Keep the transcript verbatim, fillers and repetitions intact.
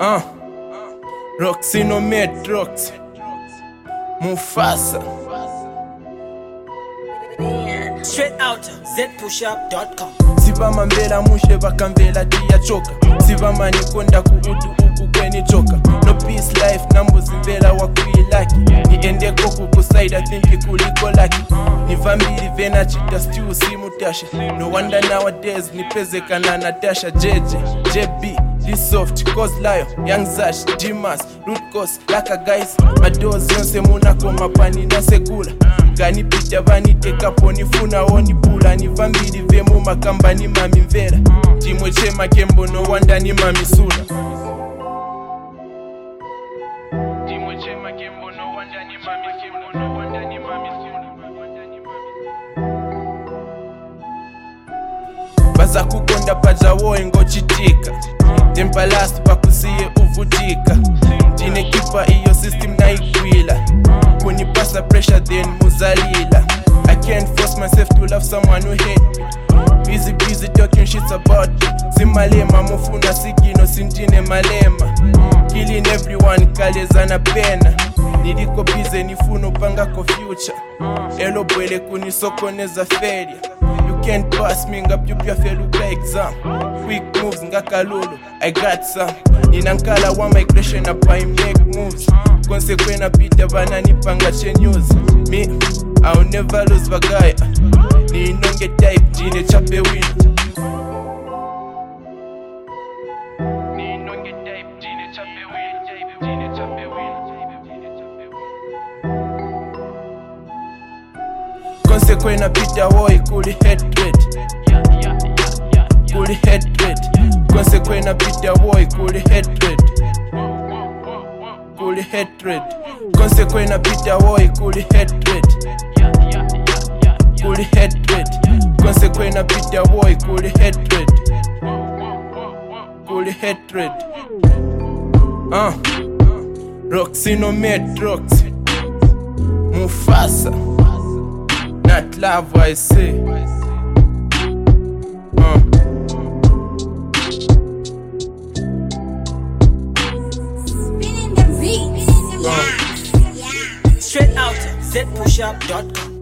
Uh, Roxy no made rocks. Mufasa. Straight out z push up dot com. Sivama mbela mushe bakamvela tiyachoka. Sivama nikonda kuudu uku kweni choka. No peace life nambuzi mbela wakuyilaki. Ni ende koku kusaida thinki kuliko laki. Ni vambili vena chita stew simutasha. No wonder nowadays nipezeka na Natasha. J J, J B, this soft, cause lion, young Zash, G-Mass, root cause, laka guys. Madoors yonse munako mapani na sekula. Gani pita bani teka poni funa oni pula. Ni vambili vemu makamba ni mami mvera. Jimwe chema kembo no wanda ni mami sula. Jimwe chema kembo no wanda ni mami sula. No wanda ni mami sula. Baza kukonda paja woe ngochitika. Tempa last bakusiye uvutika. Jine kipa iyo system na ikwila. Kuni pasa pressure then muzalila. I can't force myself to love someone who hate me. Busy busy talking shit about me. Simalema mufuna sigino sintine malema. Killing everyone kaleza na pena. Niliko busy nifuno panga ko future. Elo bwele kuni sokoneza failure. You can't pass me ngapyupya feluka exam. Quick moves ngakalulu, I got some. Ninankala wa migration up I make moves. Konsekwena pita banani panga news. Me, I'll never lose bagaya. Ni inonge type jine chape wina. Ni inonge type jine chape wina. Jine chape wina. Konsekwena pita woi kuli hatred. Kuli hatred. Konsekwena pita woi kuli hatred. Kuli hatred. Konsekwena pita woi kuli hatred. Kuli hatred. Konsekwena pita woi kuli hatred. Kuli hatred. Uh, Roxy no made rocks. Mufasa. Not love I say. Uh. Straight out z push up dot com.